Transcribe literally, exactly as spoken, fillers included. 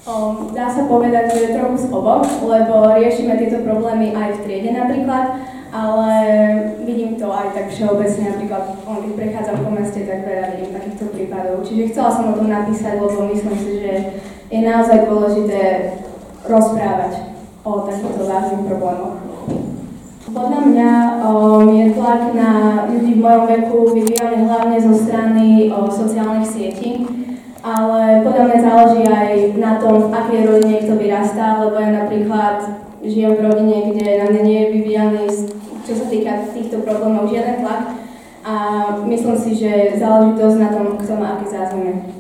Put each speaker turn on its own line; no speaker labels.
Um, dá sa povedať, že trochu z oboch, lebo riešime tieto problémy aj v triede napríklad, ale vidím to aj tak všeobecne, napríklad keď prechádzam po meste, tak veľa vidím takýchto prípadov. Čiže chcela som o tom napísať, lebo myslím si, že je naozaj dôležité rozprávať o takýchto vážnych problémoch. Podľa mňa um, je tlak na ľudí v mojom veku vyvíjaný hlavne zo strany um, sociálnych sietí, ale podľa mňa záleží aj na tom, v akej rodine kto vyrastá, lebo ja napríklad žijem v rodine, kde na mňa nie je vyvíjaný, čo sa týka týchto problémov, žiaden tlak a myslím si, že záleží dosť na tom, kto má aké zázemie.